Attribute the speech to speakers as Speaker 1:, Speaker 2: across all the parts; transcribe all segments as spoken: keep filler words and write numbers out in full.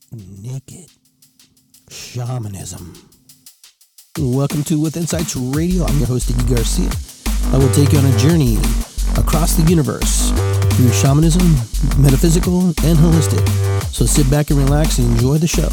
Speaker 1: naked shamanism. Welcome to With Insights Radio. I'm your host, Iggy Garcia. I will take you on a journey across the universe through shamanism, metaphysical, and holistic. So sit back and relax and enjoy the show.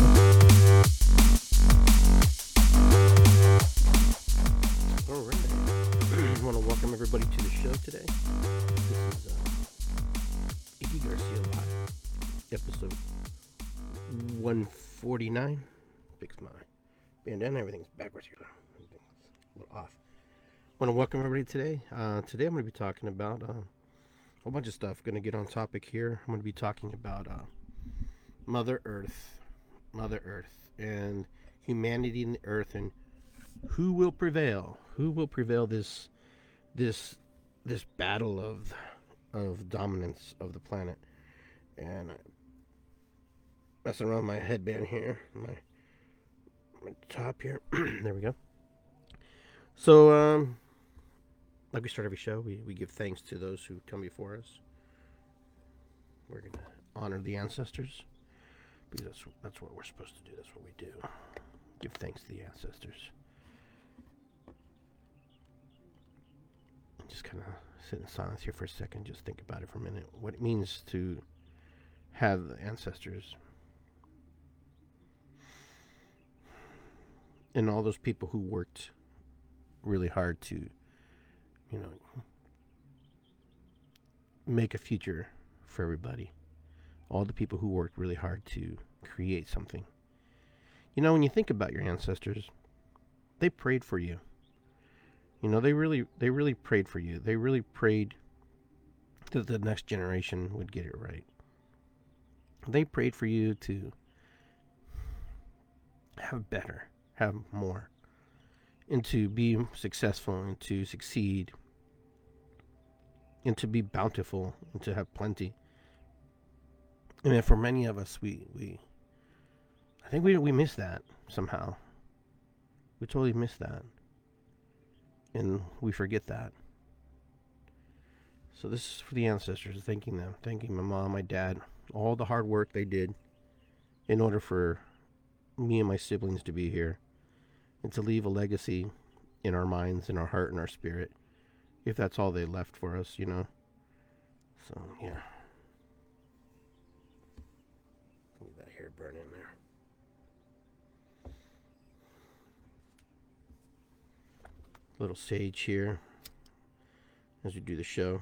Speaker 2: All right. I want to welcome everybody to the show today. This is uh, Iggy Garcia Live, episode one forty-nine. Fix my bandana. Everything's backwards here. Everything's a little off. I want to welcome everybody today. Uh, today I'm going to be talking about uh, a whole bunch of stuff. Going to get on topic here. I'm going to be talking about uh, Mother Earth, Mother Earth, and humanity and the Earth, and who will prevail? Who will prevail this this this battle of of dominance of the planet? And I'm messing around my headband here, my my top here. There we go. So, um, like we start every show, we, we give thanks to those who come before us. We're gonna honor the ancestors because that's that's what we're supposed to do. That's what we do. Give thanks to the ancestors. Just kind of sit in silence here for a second. Just think about it for a minute. What it means to have the ancestors and all those people who worked really hard to, you know, make a future for everybody. All the people who worked really hard to create something. You know, when you think about your ancestors, they prayed for you. You know, they really, they really prayed for you. They really prayed that the next generation would get it right. They prayed for you to have better, have more, and to be successful, and to succeed, and to be bountiful, and to have plenty. And then for many of us, we, we I think we we miss that somehow. We totally miss that. And we forget that. So this is for the ancestors, thanking them, thanking my mom, my dad, all the hard work they did in order for me and my siblings to be here and to leave a legacy in our minds, in our heart, and our spirit, if that's all they left for us, you know. So, yeah. Leave that hair burn in there. Little sage here as we do the show,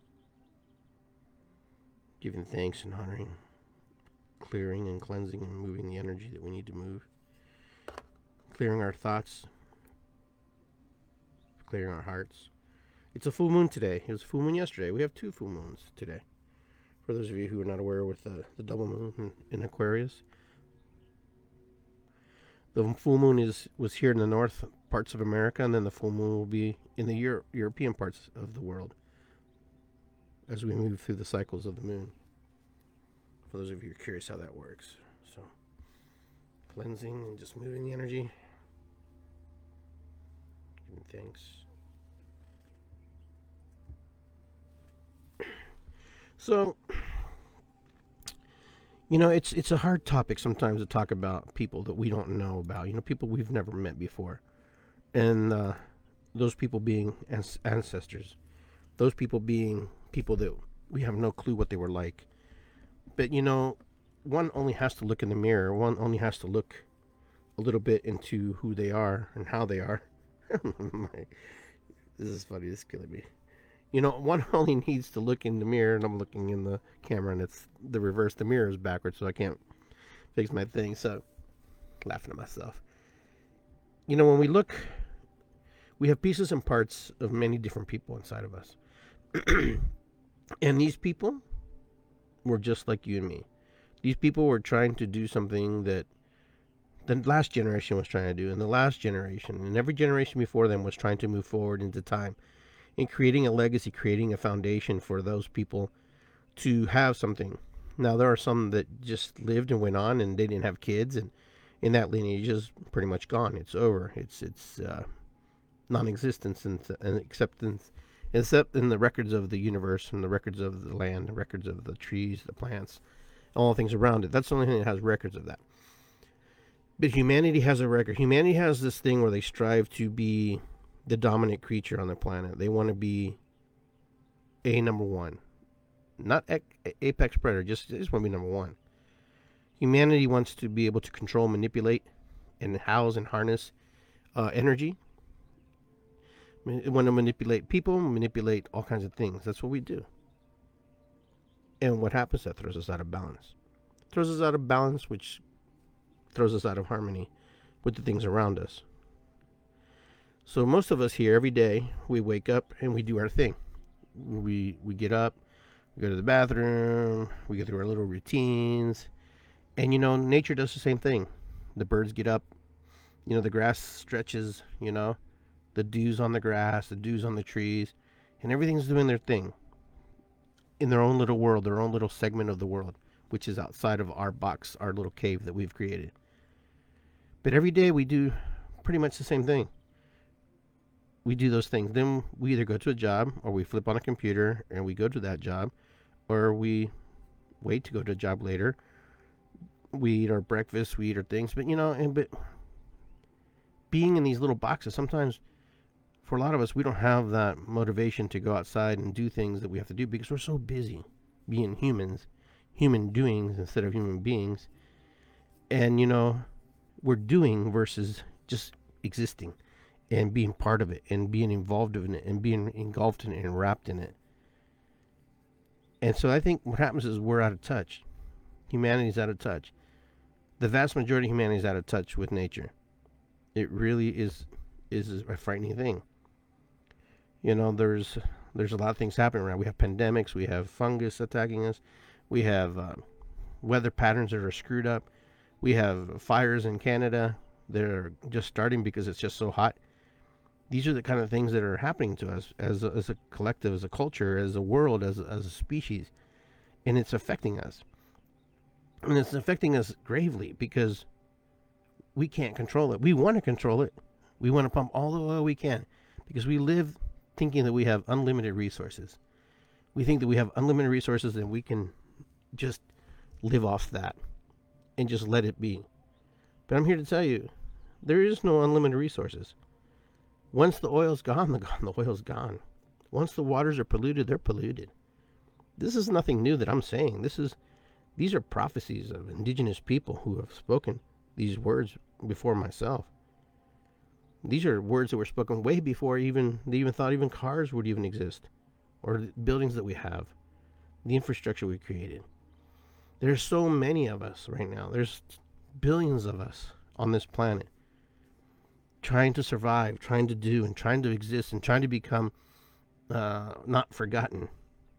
Speaker 2: giving thanks and honoring, clearing and cleansing and moving the energy that we need to move, clearing our thoughts, clearing our hearts. It's a full moon today. It was a full moon yesterday. We have two full moons today. For those of you who are not aware with the, the double moon in, in Aquarius, the full moon is was here in the north parts of America, and then the full moon will be in the Euro- European parts of the world as we move through the cycles of the moon. For those of you who are curious how that works. So, cleansing and just moving the energy. Giving thanks. So, you know, it's it's a hard topic sometimes to talk about people that we don't know about. You know, people we've never met before. And uh, those people being ans- ancestors. Those people being people that we have no clue what they were like. But, you know, one only has to look in the mirror. One only has to look a little bit into who they are and how they are. My, this is funny. This is killing me. You know, one only needs to look in the mirror, and I'm looking in the camera, and it's the reverse. The mirror is backwards, so I can't fix my thing. So, laughing at myself. You know, when we look, we have pieces and parts of many different people inside of us. And these people were just like you and me. These people were trying to do something that the last generation was trying to do, and the last generation, and every generation before them was trying to move forward into time, and creating a legacy, creating a foundation for those people to have something. Now, there are some that just lived and went on, and they didn't have kids, and in that lineage is pretty much gone. It's over. It's it's uh, non-existence and, and acceptance, except in the records of the universe and the records of the land, the records of the trees, the plants, all the things around it. That's the only thing that has records of that. But humanity has a record. Humanity has this thing where they strive to be the dominant creature on the planet. They want to be a number one. Not a- apex predator, just, they just want to be number one. Humanity wants to be able to control, manipulate, and house and harness uh, energy. We want to manipulate people, manipulate all kinds of things. That's what we do. And what happens? That throws us out of balance. Throws us out of balance, which throws us out of harmony with the things around us. So most of us here, every day, we wake up and we do our thing. We we get up, we go to the bathroom, we go through our little routines. And, you know, nature does the same thing. The birds get up, you know, the grass stretches, you know, the dews on the grass, the dews on the trees, and everything's doing their thing in their own little world, their own little segment of the world, which is outside of our box, our little cave that we've created. But every day we do pretty much the same thing. We do those things. Then we either go to a job, or we flip on a computer and we go to that job, or we wait to go to a job later. We eat our breakfast, we eat our things, but you know, and but being in these little boxes, sometimes for a lot of us, we don't have that motivation to go outside and do things that we have to do because we're so busy being humans, human doings instead of human beings. And, you know, we're doing versus just existing and being part of it and being involved in it and being engulfed in it and wrapped in it. And so I think what happens is we're out of touch. Humanity's out of touch. The vast majority of humanity is out of touch with nature. It really is is a frightening thing. You know, there's there's a lot of things happening around. We have pandemics. We have fungus attacking us. We have uh, weather patterns that are screwed up. We have fires in Canada that are just starting because it's just so hot. These are the kind of things that are happening to us as a, as a collective, as a culture, as a world, as a, as a species. And it's affecting us. And it's affecting us gravely because we can't control it. We want to control it. We want to pump all the oil we can because we live thinking that we have unlimited resources. We think that we have unlimited resources and we can just live off that and just let it be. But I'm here to tell you, there is no unlimited resources. Once the oil's gone, the, the oil's gone. Once the waters are polluted, they're polluted. This is nothing new that I'm saying. This is These are prophecies of indigenous people who have spoken these words before myself. These are words that were spoken way before even they even thought even cars would even exist, or the buildings that we have, the infrastructure we created. There's so many of us right now. There's billions of us on this planet trying to survive, trying to do, and trying to exist, and trying to become uh, not forgotten.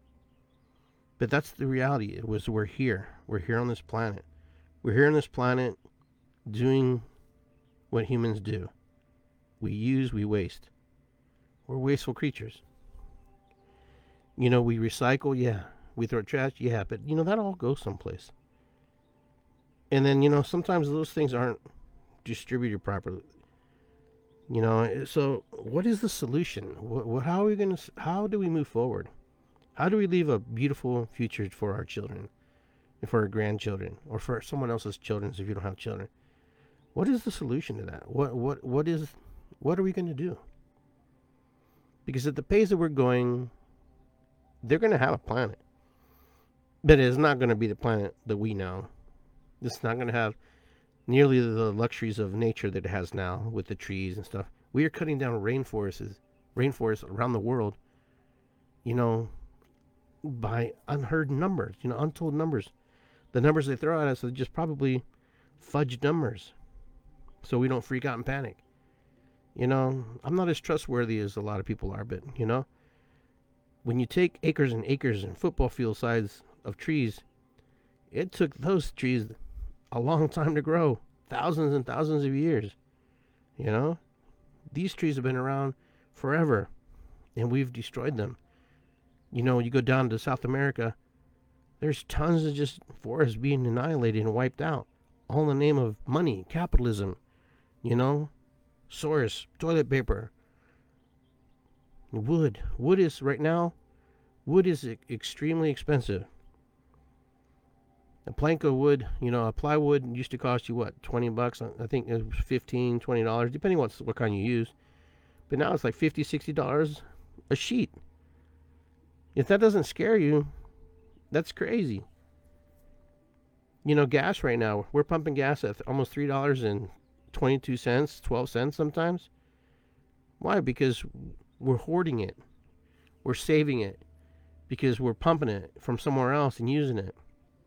Speaker 2: But that's the reality. It was we're here. We're here on this planet. We're here on this planet doing what humans do. We use, we waste. We're wasteful creatures. You know, we recycle, yeah. We throw trash, yeah. But, you know, that all goes someplace. And then, you know, sometimes those things aren't distributed properly. You know, so what is the solution? What, how are we going to, how do we move forward? How do we leave a beautiful future for our children, and for our grandchildren, or for someone else's children if you don't have children? What is the solution to that? What what what is what are we going to do? Because at the pace that we're going, they're going to have a planet, but it's not going to be the planet that we know. It's not going to have nearly the luxuries of nature that it has now with the trees and stuff. We are cutting down rainforests, rainforests around the world. You know, by unheard numbers, you know, untold numbers. The numbers they throw at us are just probably fudged numbers, so we don't freak out and panic. You know, I'm not as trustworthy as a lot of people are, but, you know, when you take acres and acres and football field size of trees, it took those trees a long time to grow, thousands and thousands of years. You know, these trees have been around forever, and we've destroyed them. You know, you go down to South America, there's tons of just forests being annihilated and wiped out, all in the name of money, capitalism, you know, source, toilet paper, wood. Wood is, right now, wood is extremely expensive. A plank of wood, you know, a plywood used to cost you what, twenty bucks? I think it was fifteen, twenty dollars, depending what what kind you use. But now it's like fifty, sixty dollars a sheet. If that doesn't scare you, that's crazy. You know, gas right now, we're pumping gas at almost three dollars and twenty-two cents, twelve cents sometimes. Why? Because we're hoarding it. We're saving it. Because we're pumping it from somewhere else and using it.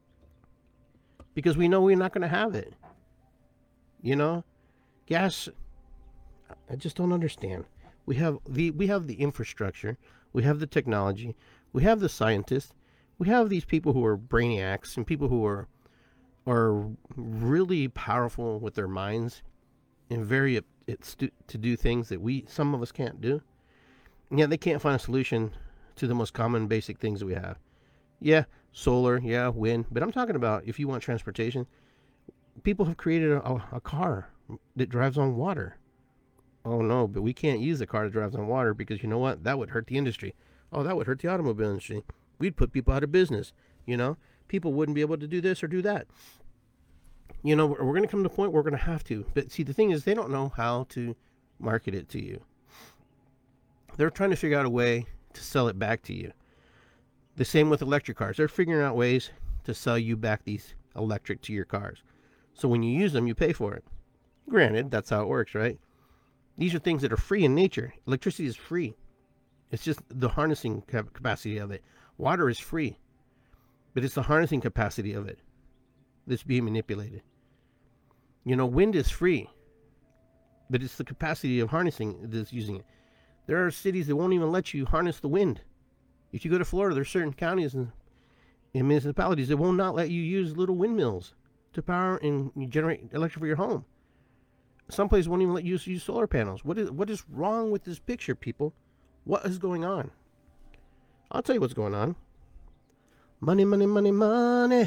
Speaker 2: Because we know we're not going to have it. You know? Gas, I just don't understand. We have the we have the infrastructure. We have the technology. We have the scientists. We have these people who are brainiacs and people who are are really powerful with their minds and very it's to, to do things that we some of us can't do. And yet they can't find a solution to the most common basic things that we have. Yeah, solar, yeah, wind, but I'm talking about if you want transportation, people have created a, a car that drives on water. Oh no, but we can't use a car that drives on water because you know what? That would hurt the industry. Oh, that would hurt the automobile industry. We'd put people out of business, you know? People wouldn't be able to do this or do that. You know, we're, we're going to come to a point where we're going to have to. But see, the thing is, they don't know how to market it to you. They're trying to figure out a way to sell it back to you. The same with electric cars. They're figuring out ways to sell you back these electric to your cars. So when you use them, you pay for it. Granted, that's how it works, right? These are things that are free in nature. Electricity is free. It's just the harnessing capacity of it. Water is free. But it's the harnessing capacity of it that's being manipulated. You know, wind is free. But it's the capacity of harnessing that's using it. There are cities that won't even let you harness the wind. If you go to Florida, there's certain counties and, and municipalities that will not let you use little windmills to power and generate electricity for your home. Some places won't even let you use, use solar panels. What is what is wrong with this picture, people? What is going on? I'll tell you what's going on. Money, money, money, money.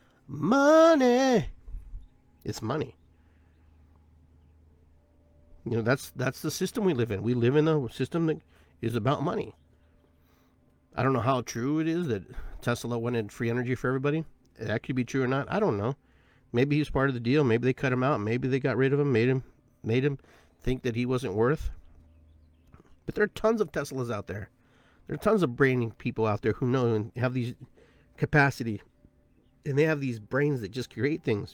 Speaker 2: Money. It's money. You know, that's that's the system we live in. We live in a system that is about money. I don't know how true it is that Tesla wanted free energy for everybody. That could be true or not. I don't know. Maybe he's part of the deal. Maybe they cut him out. Maybe they got rid of him, made him made him think that he wasn't worth. But there are tons of Teslas out there. There are tons of brainy people out there who know and have these capacity. And they have these brains that just create things.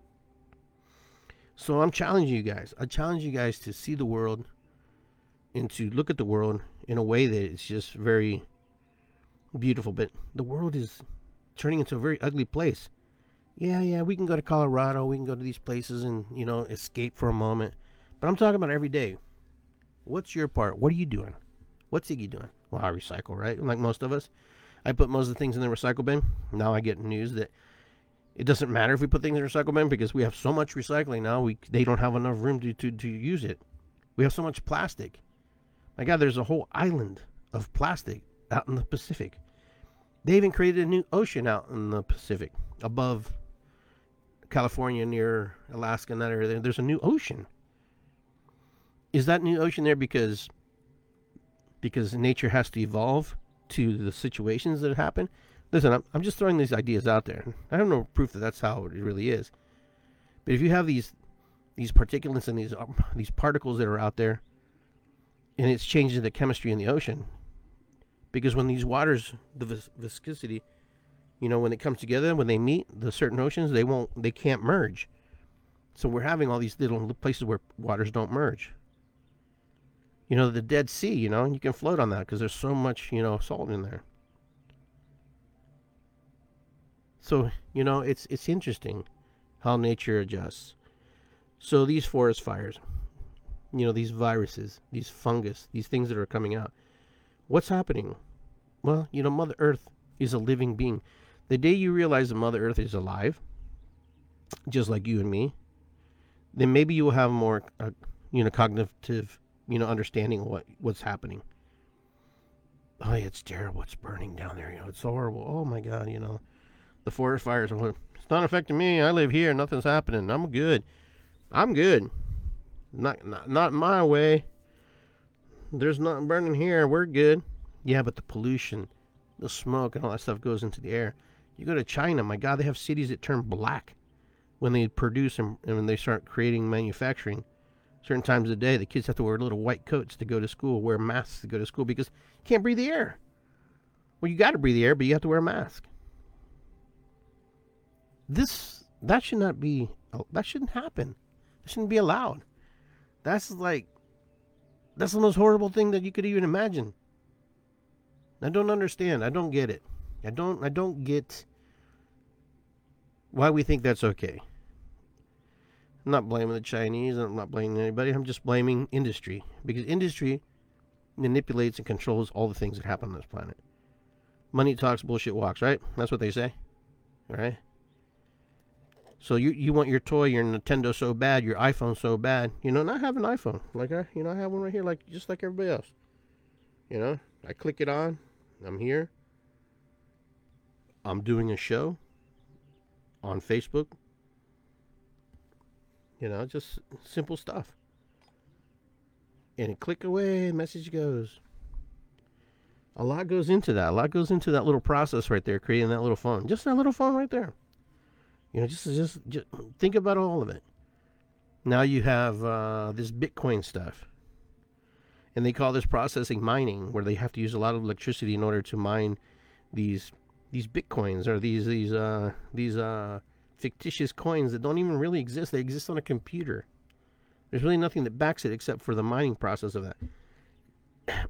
Speaker 2: So I'm challenging you guys. I challenge you guys to see the world and to look at the world in a way that is just very beautiful. But the world is turning into a very ugly place. Yeah, yeah, we can go to Colorado. We can go to these places and, you know, escape for a moment. But I'm talking about every day. What's your part? What are you doing? What's Iggy doing? Well, I recycle, right? Like most of us. I put most of the things in the recycle bin. Now I get news that it doesn't matter if we put things in the recycle bin because we have so much recycling now, we they don't have enough room to, to, to use it. We have so much plastic. My God, there's a whole island of plastic out in the Pacific. They even created a new ocean out in the Pacific above California, near Alaska, and that area. There's a new ocean. Is that new ocean there because because nature has to evolve to the situations that happen? Listen, I'm, I'm just throwing these ideas out there. I have no proof that that's how it really is. But if you have these these particulates and these um, these particles that are out there, and it's changing the chemistry in the ocean, because when these waters, the vis- viscosity, you know, when it comes together, when they meet, the certain oceans, they won't, they can't merge. So we're having all these little places where waters don't merge. You know, the Dead Sea, you know, you can float on that because there's so much, you know, salt in there. So, you know, it's it's interesting how nature adjusts. So these forest fires, you know, these viruses, these fungus, these things that are coming out, what's happening? Well, you know, Mother Earth is a living being. The day you realize that Mother Earth is alive, just like you and me, then maybe you will have more, uh, you know, cognitive, you know, understanding of what, what's happening. Oh, yeah, it's terrible. It's burning down there. You know, it's horrible. Oh, my God, you know. The forest fires, it's not affecting me. I live here. Nothing's happening. I'm good. I'm good. Not, not, not my way. There's nothing burning here. We're good. Yeah, but the pollution, the smoke, and all that stuff goes into the air. You go to China, my God, they have cities that turn black when they produce and, and when they start creating manufacturing. Certain times of the day, the kids have to wear little white coats to go to school, wear masks to go to school because you can't breathe the air. Well, you got to breathe the air, but you have to wear a mask. This, that should not be, that shouldn't happen. That shouldn't be allowed. That's like, that's the most horrible thing that you could even imagine. I don't understand. I don't get it. I don't, I don't get why we think that's okay. I'm not blaming the Chinese. I'm not blaming anybody. I'm just blaming industry. Because industry manipulates and controls all the things that happen on this planet. Money talks, bullshit walks, right? That's what they say. All right? So you you want your toy, your Nintendo so bad, your iPhone so bad. You know, not have an iPhone. Like I, you know, I have one right here, like just like everybody else. You know, I click it on. I'm here. I'm doing a show on Facebook. You know, just simple stuff. And a click away, message goes. A lot goes into that. A lot goes into that little process right there, creating that little phone. Just that little phone right there. You know, just just, just think about all of it. Now you have uh, this Bitcoin stuff. And they call this processing mining, where they have to use a lot of electricity in order to mine these these Bitcoins or these these uh, these uh, fictitious coins that don't even really exist. They exist on a computer. There's really nothing that backs it except for the mining process of that.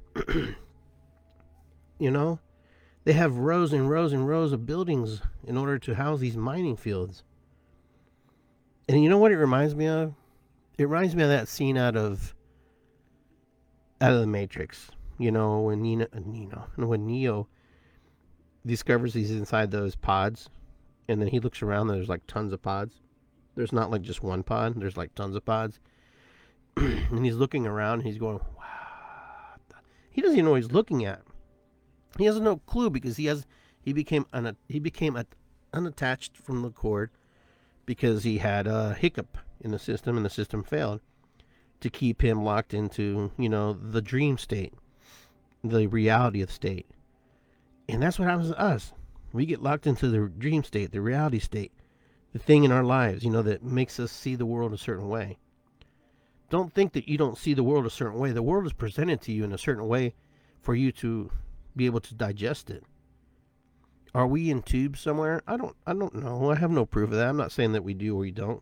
Speaker 2: You know, they have rows and rows and rows of buildings in order to house these mining fields. And you know what it reminds me of? It reminds me of that scene out of out of the Matrix. You know, when Neo, Neo, when Neo discovers he's inside those pods, and then he looks around and there's like tons of pods. There's not like just one pod. There's like tons of pods. And he's looking around and he's going, wow. He doesn't even know what he's looking at. He has no clue because he has he became un, he became a, unattached from the cord because he had a hiccup in the system and the system failed to keep him locked into, you know, the dream state, the reality of the state. And that's what happens to us. We get locked into the dream state, the reality state, the thing in our lives, you know, that makes us see the world a certain way. Don't think that you don't see the world a certain way. The world is presented to you in a certain way for you to be able to digest it. Are we in tubes somewhere? I don't I don't know. I have no proof of that. I'm not saying that we do or we don't.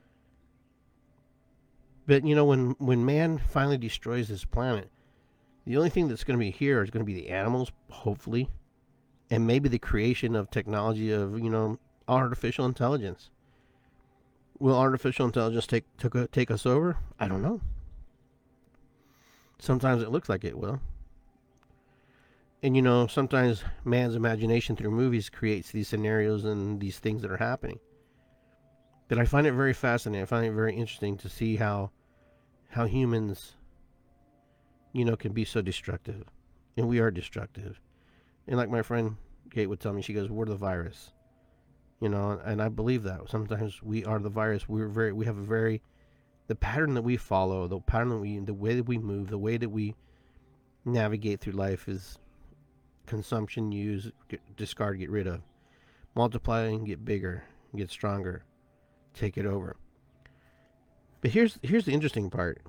Speaker 2: But you know, when when man finally destroys this planet, the only thing that's going to be here is going to be the animals, hopefully, and maybe the creation of technology of, you know, artificial intelligence. Will artificial intelligence take take, take us over? I don't know. Sometimes it looks like it will. And, you know, sometimes man's imagination through movies creates these scenarios and these things that are happening. But I find it very fascinating. I find it very interesting to see how how humans, you know, can be so destructive. And we are destructive. And like my friend Kate would tell me, she goes, we're the virus. You know, and I believe that. Sometimes we are the virus. We're very, we have a very, the pattern that we follow, the pattern that we, the way that we move, the way that we navigate through life is consumption, use, get, discard, get rid of. Multiply and get bigger, get stronger, take it over. But here's here's the interesting part.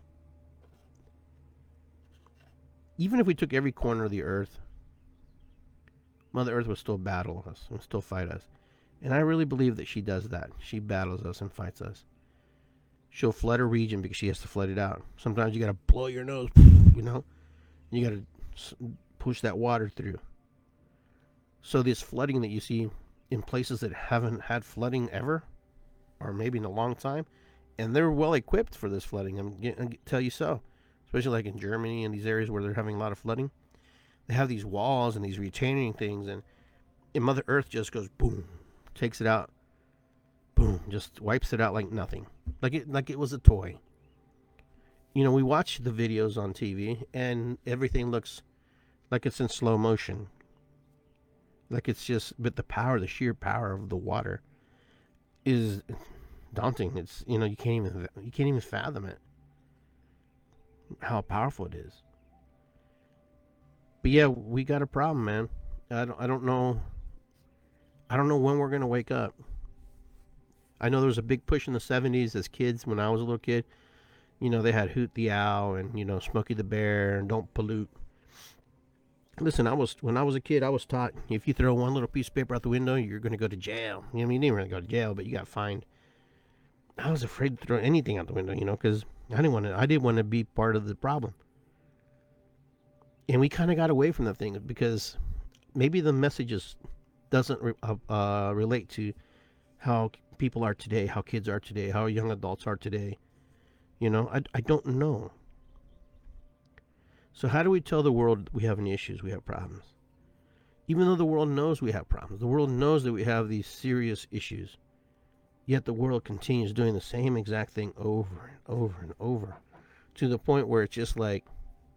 Speaker 2: Even if we took every corner of the earth, Mother Earth would still battle us, would still fight us. And I really believe that she does that. She battles us and fights us. She'll flood a region because she has to flood it out. Sometimes you got to blow your nose, you know. You got to push that water through. So this flooding that you see in places that haven't had flooding ever, or maybe in a long time, and they're well equipped for this flooding, I'm going to tell you so. Especially like in Germany and these areas where they're having a lot of flooding. They have these walls and these retaining things, and, and Mother Earth just goes boom, takes it out, boom, just wipes it out like nothing, like it like it was a toy. You know, we watch the videos on T V, and everything looks like it's in slow motion, like it's just, but the power, the sheer power of the water is daunting. It's, you know, you can't even you can't even fathom it, how powerful it is. But yeah, we got a problem, man. I don't I don't know. I don't know when we're going to wake up. I know there was a big push in the seventies as kids when I was a little kid. You know, they had Hoot the Owl and, you know, Smokey the Bear and Don't Pollute. Listen, I was when I was a kid, I was taught if you throw one little piece of paper out the window, you're going to go to jail. You know, I mean, you didn't really go to jail, but you got fined. I was afraid to throw anything out the window, you know, because I didn't want to. I didn't want to be part of the problem. And we kind of got away from that thing because maybe the messages doesn't re- uh, uh, relate to how people are today, how kids are today, how young adults are today. You know, I, I don't know. So how do we tell the world we have any issues, we have problems? Even though the world knows we have problems, the world knows that we have these serious issues, yet the world continues doing the same exact thing over and over and over, to the point where it's just like,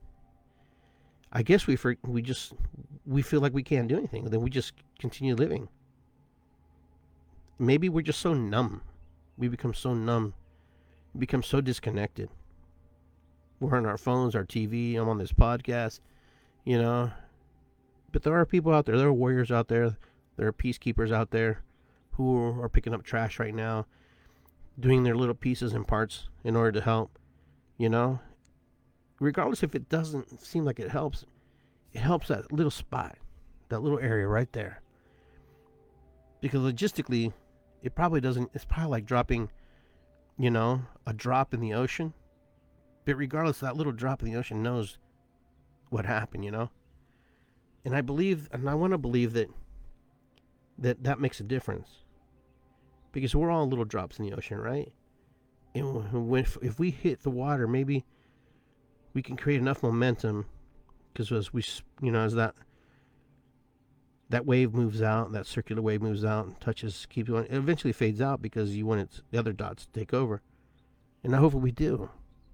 Speaker 2: I guess we for, we just we feel like we can't do anything, then we just continue living. Maybe we're just so numb. We become so numb, we become so disconnected. We're on our phones, our T V, I'm on this podcast, you know. But there are people out there, there are warriors out there, there are peacekeepers out there who are picking up trash right now, doing their little pieces and parts in order to help, you know. Regardless if it doesn't seem like it helps, it helps that little spot, that little area right there. Because logistically, it probably doesn't, it's probably like dropping, you know, a drop in the ocean. But regardless, that little drop in the ocean knows what happened, you know. And I believe, and I want to believe that that that makes a difference. Because we're all little drops in the ocean, right? And when, if, if we hit the water, maybe we can create enough momentum, because as we, you know, as that that wave moves out, that circular wave moves out and touches, keeps going, it eventually fades out because you want it, the other dots to take over. And I hope we do.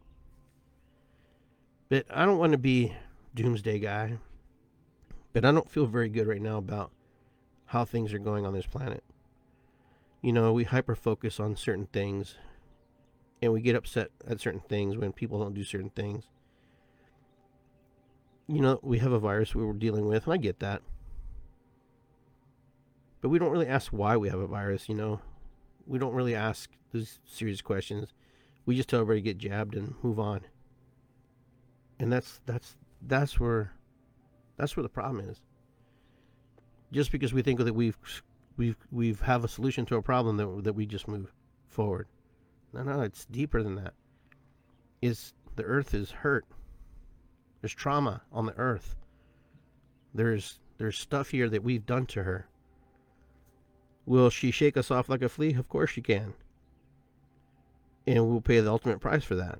Speaker 2: But I don't want to be doomsday guy, but I don't feel very good right now about how things are going on this planet. You know, we hyper focus on certain things, and we get upset at certain things when people don't do certain things. You know, we have a virus we were dealing with, and I get that. But we don't really ask why we have a virus, you know. We don't really ask those serious questions. We just tell everybody to get jabbed and move on. And that's that's that's where that's where the problem is. Just because we think that we've we've we've have a solution to a problem, that that we just move forward. No, no, it's deeper than that. Is the earth is hurt. There's trauma on the earth. There's there's stuff here that we've done to her. Will she shake us off like a flea? Of course she can. And we'll pay the ultimate price for that.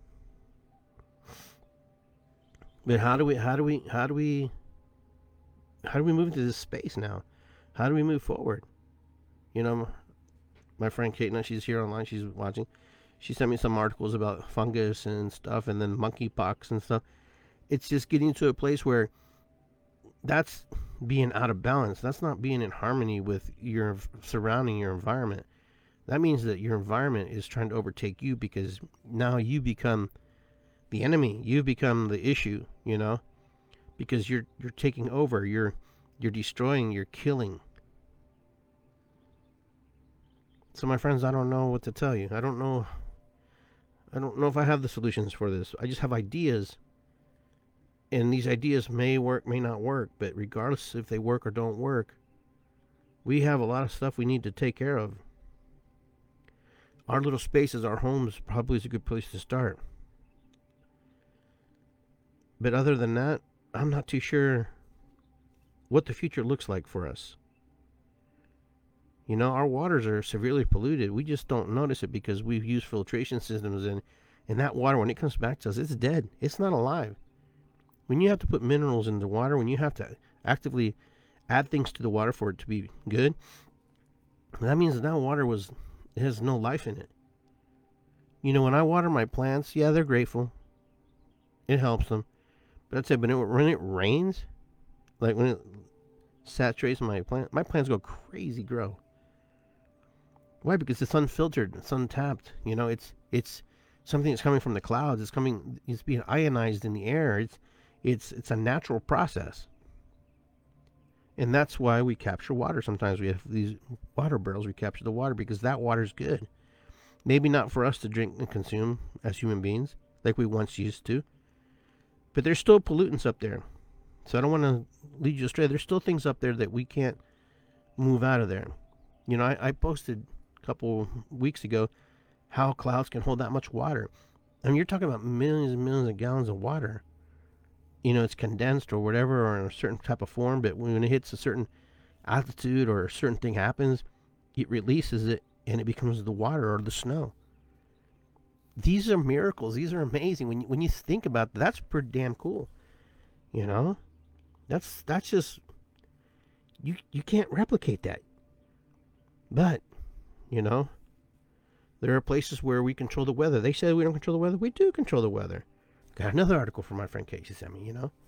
Speaker 2: But how do we how do we how do we how do we move into this space now? How do we move forward? You know, my friend Kate, now she's here online, she's watching. She sent me some articles about fungus and stuff, and then monkeypox and stuff. It's just getting to a place where that's being out of balance. That's not being in harmony with your surrounding, your environment. That means that your environment is trying to overtake you, because now you become the enemy. You become the issue, you know, because you're you're taking over. You're you're destroying. You're killing. So, my friends, I don't know what to tell you. I don't know. I don't know if I have the solutions for this. I just have ideas. And these ideas may work, may not work. But regardless if they work or don't work, we have a lot of stuff we need to take care of. Our little spaces, our homes, probably is a good place to start. But other than that, I'm not too sure what the future looks like for us. You know, our waters are severely polluted. We just don't notice it because we've used filtration systems, and, and that water, when it comes back to us, it's dead. It's not alive. When you have to put minerals in the water, when you have to actively add things to the water for it to be good, that means that, that water was, it has no life in it. You know, when I water my plants, yeah, they're grateful. It helps them. But I'd say, but it, when it rains, like when it saturates my plant, my plants go crazy grow. Why? Because it's unfiltered, it's untapped. You know, it's it's something that's coming from the clouds. It's coming, it's being ionized in the air. It's it's it's a natural process. And that's why we capture water. Sometimes we have these water barrels. We capture the water because that water's good. Maybe not for us to drink and consume as human beings like we once used to. But there's still pollutants up there. So I don't want to lead you astray. There's still things up there that we can't move out of there. You know, I, I posted a couple weeks ago how clouds can hold that much water. I mean, you're talking about millions and millions of gallons of water. You know, it's condensed or whatever, or in a certain type of form, but when it hits a certain altitude or a certain thing happens, it releases it and it becomes the water or the snow. These are miracles. These are amazing. When you, when you think about that, that's pretty damn cool. You know, that's that's just you you can't replicate that. But you know, there are places where we control the weather. They say we don't control the weather. We do control the weather. Got another article from my friend Casey sent me, you know.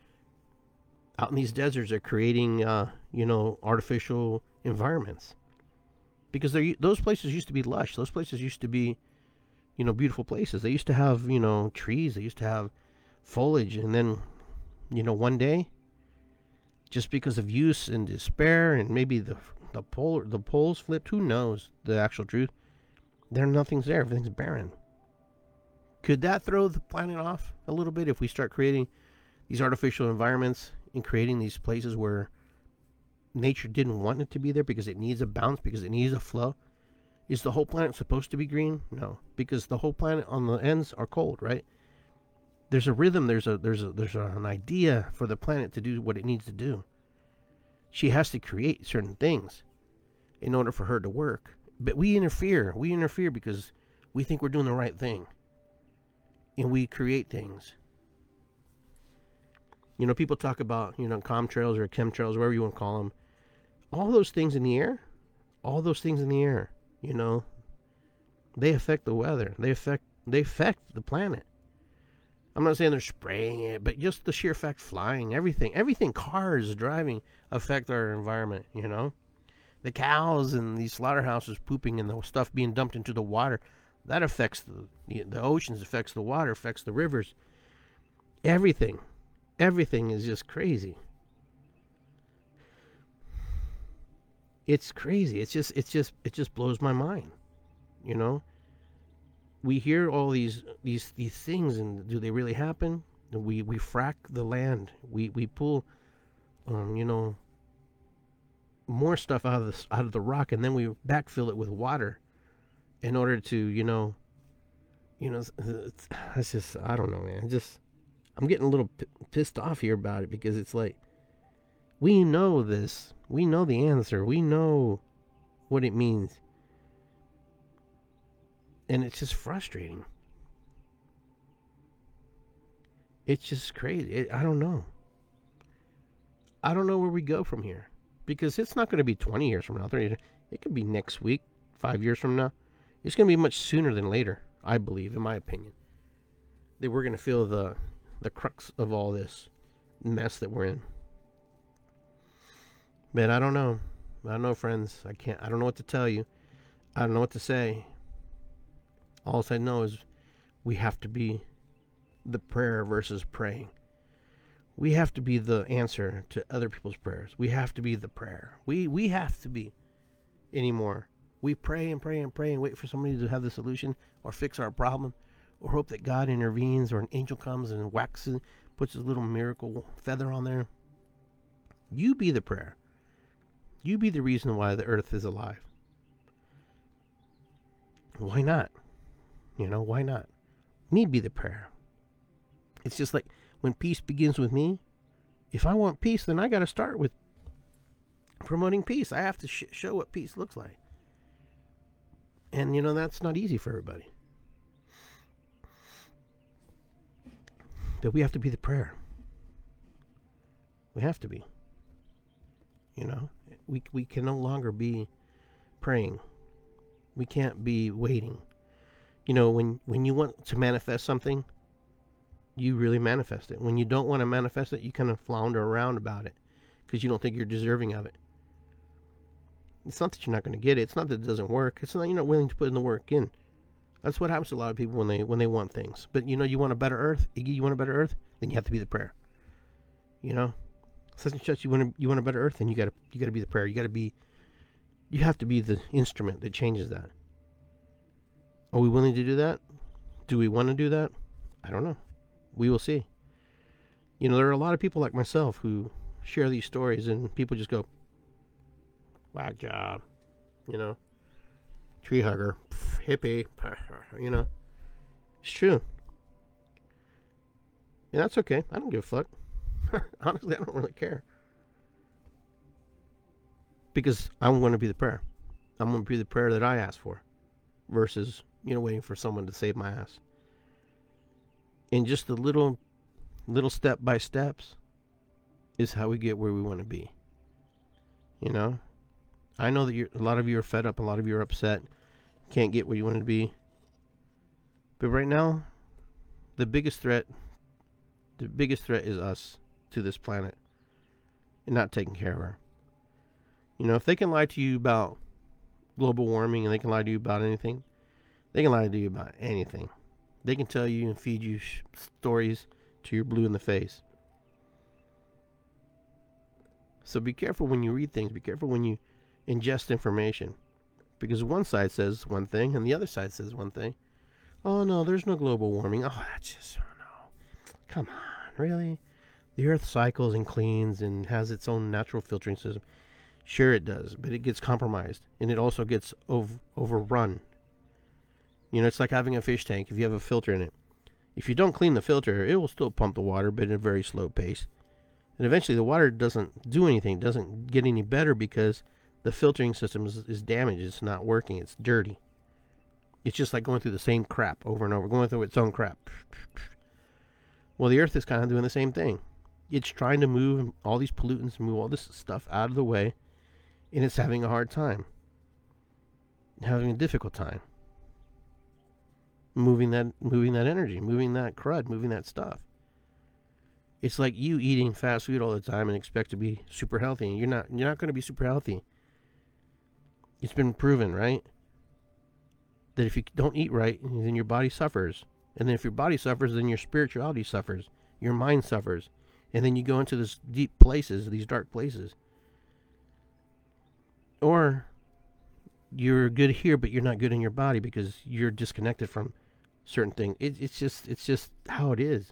Speaker 2: Out in these deserts, they're creating, uh, you know, artificial environments. Because they're, those places used to be lush. Those places used to be, you know, beautiful places. They used to have, you know, trees. They used to have foliage. And then, you know, one day, just because of use and despair and maybe the the polar, the poles flipped, who knows the actual truth, there nothing's there. Everything's barren. Could that throw the planet off a little bit if we start creating these artificial environments and creating these places where nature didn't want it to be there because it needs a bounce, because it needs a flow? Is the whole planet supposed to be green? No, because the whole planet on the ends are cold, right? There's a rhythm, there's a there's a there's a, an idea for the planet to do what it needs to do. She has to create certain things in order for her to work. But we interfere. We interfere because we think we're doing the right thing. And we create things. You know, people talk about, you know, comtrails or chemtrails, whatever you want to call them. All those things in the air, all those things in the air, you know, they affect the weather. They affect they affect the planet. I'm not saying they're spraying it, but just the sheer fact flying, everything, everything, cars driving affect our environment, you know. The cows and these slaughterhouses pooping and the stuff being dumped into the water, that affects the, the the oceans, affects the water, affects the rivers. Everything. Everything is just crazy. It's crazy. It's just it's just it just blows my mind. You know? We hear all these these these things, and do they really happen? We we frack the land. We we pull um, you know, more stuff out of the out of the rock, and then we backfill it with water in order to, you know, you know, it's, it's just, I don't know, man. Just, I'm getting a little p- pissed off here about it because it's like, we know this. We know the answer. We know what it means. And it's just frustrating. It's just crazy. It, I don't know. I don't know where we go from here. Because it's not going to be twenty years from now. thirty years. It could be next week, five years from now. It's going to be much sooner than later, I believe, in my opinion. That we're going to feel the the crux of all this mess that we're in. But I don't know. I don't know, friends. I can't. I don't know what to tell you. I don't know what to say. All I know is we have to be the prayer versus praying. We have to be the answer to other people's prayers. We have to be the prayer. We we have to be anymore. We pray and pray and pray and wait for somebody to have the solution or fix our problem or hope that God intervenes or an angel comes and whacks it, puts his little miracle feather on there. You be the prayer. You be the reason why the earth is alive. Why not? You know, why not? Me be the prayer. It's just like when peace begins with me, if I want peace, then I got to start with promoting peace. I have to sh- show what peace looks like. And, you know, that's not easy for everybody. But we have to be the prayer. We have to be. You know, we we can no longer be praying. We can't be waiting. You know, when, when you want to manifest something, you really manifest it. When you don't want to manifest it, you kind of flounder around about it because you don't think you're deserving of it. It's not that you're not going to get it. It's not that it doesn't work. It's not you're not willing to put in the work in. That's what happens to a lot of people when they when they want things. But, you know, you want a better earth. You want a better earth, then you have to be the prayer. You know? such and such. You want to, you want a better earth, then you got to, you got to be the prayer. You got to be, you have to be the instrument that changes that. Are we willing to do that? Do we want to do that? I don't know. We will see. You know, there are a lot of people like myself who share these stories, and people just go, whack job, you know, tree hugger, hippie, you know. It's true. And that's okay. I don't give a fuck. Honestly, I don't really care. Because I'm going to be the prayer. I'm going to be the prayer that I ask for. Versus, you know, waiting for someone to save my ass. And just the little, little step by steps is how we get where we want to be. You know? I know that you're, a lot of you are fed up. A lot of you are upset. Can't get where you want to be. But right now, the biggest threat, the biggest threat is us to this planet. And not taking care of her. You know, if they can lie to you about global warming and they can lie to you about anything, they can lie to you about anything. They can tell you and feed you sh- stories till you're blue in the face. So be careful when you read things. Be careful when you ingest information. Because one side says one thing and the other side says one thing. Oh, no, there's no global warming. Oh, that's just, oh, no. Come on, really? The earth cycles and cleans and has its own natural filtering system. Sure it does, but it gets compromised. And it also gets ov- overrun. You know, it's like having a fish tank if you have a filter in it. If you don't clean the filter, it will still pump the water, but at a very slow pace. And eventually the water doesn't do anything. It doesn't get any better because the filtering system is, is damaged. It's not working. It's dirty. It's just like going through the same crap over and over, going through its own crap. Well, the earth is kind of doing the same thing. It's trying to move all these pollutants, move all this stuff out of the way, and it's having a hard time. Having a difficult time. Moving that moving that energy, moving that crud, moving that stuff. It's like you eating fast food all the time and expect to be super healthy, and you're not you're not going to be super healthy. It's been proven, right? That if you don't eat right, then your body suffers. And then if your body suffers, then your spirituality suffers. Your mind suffers. And then you go into these deep places, these dark places. Or you're good here, but you're not good in your body because you're disconnected from certain things. It, it's just it's just how it is.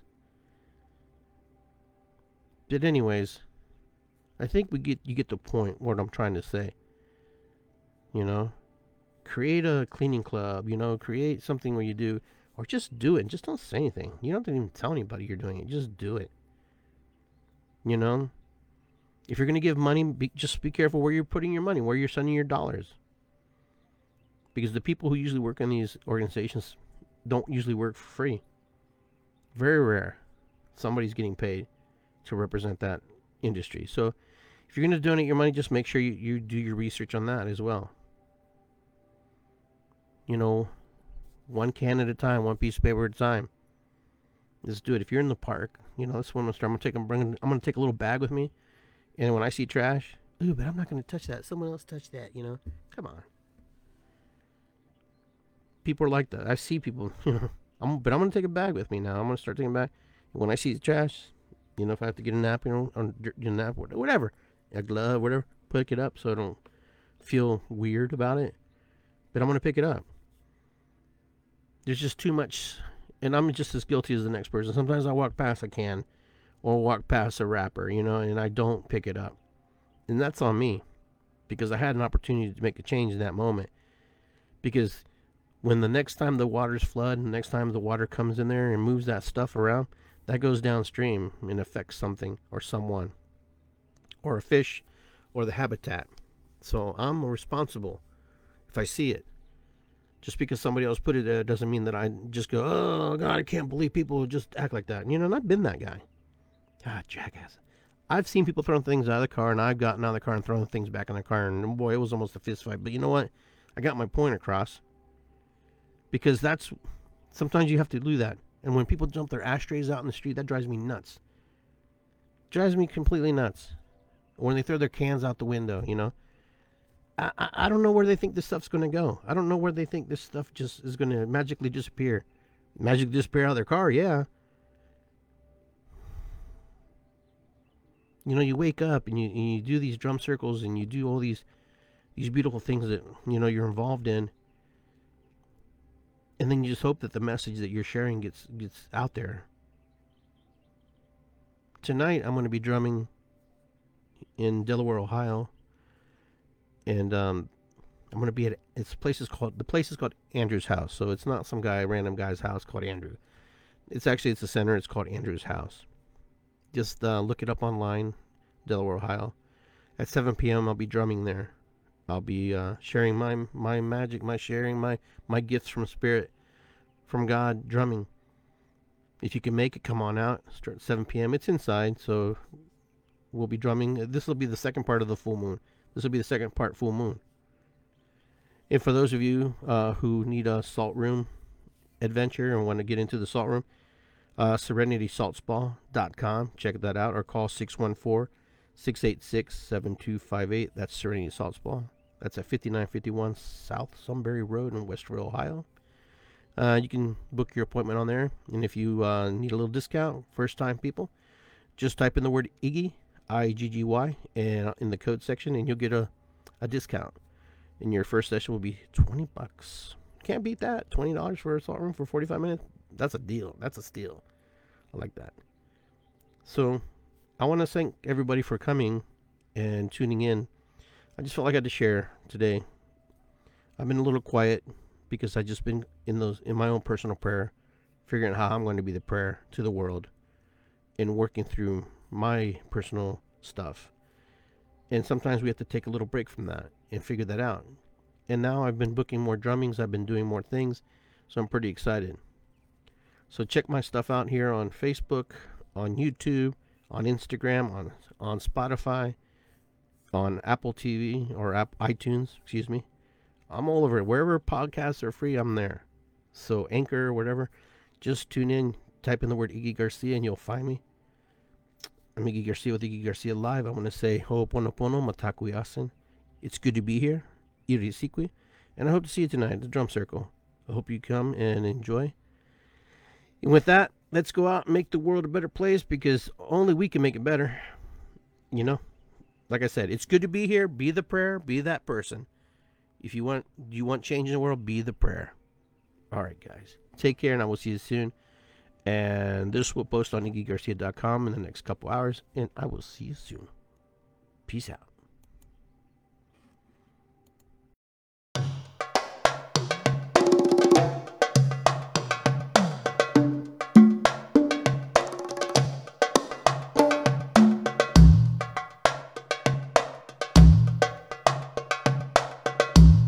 Speaker 2: But anyways, I think we get you get the point what I'm trying to say. You know, create a cleaning club. You know, create something where you do, or just do it. Just don't say anything. You don't have to even tell anybody you're doing it. Just do it. You know, if you're gonna give money, be, just be careful where you're putting your money, where you're sending your dollars. Because the people who usually work in these organizations don't usually work for free. Very rare. Somebody's getting paid to represent that industry. So if you're going to donate your money, just make sure you, you do your research on that as well. You know, one can at a time, one piece of paper at a time. Just do it. If you're in the park, you know, that's when I'm going to start. I'm going to take, I'm bringing, I'm going to take a little bag with me. And when I see trash, ooh, but I'm not going to touch that. Someone else touch that, you know. Come on. People are like that. I see people, you know, I'm, but I'm going to take a bag with me now. I'm going to start taking a bag. When I see the trash, you know, if I have to get a napkin or, or a nap, whatever, a glove, whatever, pick it up so I don't feel weird about it. But I'm going to pick it up. There's just too much, and I'm just as guilty as the next person. Sometimes I walk past a can or walk past a wrapper, you know, and I don't pick it up. And that's on me because I had an opportunity to make a change in that moment. Because when the next time the waters flood and the next time the water comes in there and moves that stuff around, that goes downstream and affects something or someone or a fish or the habitat. So I'm responsible if I see it. Just because somebody else put it there doesn't mean that I just go, oh, God, I can't believe people just act like that. And, you know, and I've been that guy. God, jackass. I've seen people throwing things out of the car, and I've gotten out of the car and thrown things back in the car. And, boy, it was almost a fist fight. But you know what? I got my point across. Because that's, sometimes you have to do that. And when people dump their ashtrays out in the street, that drives me nuts. Drives me completely nuts. When they throw their cans out the window, you know. I, I, I don't know where they think this stuff's going to go. I don't know where they think this stuff just is going to magically disappear. Magically disappear out of their car, yeah. You know, you wake up and you and you do these drum circles and you do all these these beautiful things that, you know, you're involved in, and then you just hope that the message that you're sharing gets gets out there. Tonight I'm going to be drumming in Delaware, Ohio, and um, I'm going to be at it's place is called the place is called Andrew's House. So it's not some guy, random guy's house called Andrew. It's actually it's a center. It's called Andrew's House. Just uh, look it up online, Delaware, Ohio. At seven p.m. I'll be drumming there. I'll be uh, sharing my my magic, my sharing my my gifts from Spirit, from God, drumming. If you can make it, come on out. Start at seven p.m. It's inside, so we'll be drumming. This will be the second part of the full moon. This will be the second part full moon. And for those of you uh, who need a salt room adventure and want to get into the salt room, uh, serenity salt spa dot com. Check that out, or call six one four, six eight six, seven two five eight. That's Serenity Salt Spa. That's at fifty-nine fifty-one South Sunbury Road in Westerville, Ohio. Uh, you can book your appointment on there. And if you uh, need a little discount, first time people, just type in the word Iggy, I G G Y, and in the code section, and you'll get a, a discount. And your first session will be twenty bucks. Can't beat that. twenty dollars for a salt room for forty-five minutes. That's a deal. That's a steal. I like that. So I want to thank everybody for coming and tuning in. I just felt like I had to share today. I've been a little quiet because I've just been in those in my own personal prayer, figuring out how I'm going to be the prayer to the world and working through my personal stuff. And sometimes we have to take a little break from that and figure that out. And now I've been booking more drummings. I've been doing more things. So I'm pretty excited. So check my stuff out here on Facebook, on YouTube, on Instagram, on on Spotify, on Apple T V, or App, iTunes, excuse me. I'm all over it. Wherever podcasts are free, I'm there. So Anchor or whatever, just tune in, type in the word Iggy Garcia, and you'll find me. I'm Iggy Garcia with Iggy Garcia Live. I want to say ho'oponopono mataku yasin. It's good to be here, irisikwi, and I hope to see you tonight at the drum circle. I hope you come and enjoy. And with that, let's go out and make the world a better place, because only we can make it better. You know, like I said, it's good to be here. Be the prayer. Be that person. If you want, you want change in the world, be the prayer. All right, guys. Take care, and I will see you soon. And this will post on iggy garcia dot com in the next couple hours, and I will see you soon. Peace out.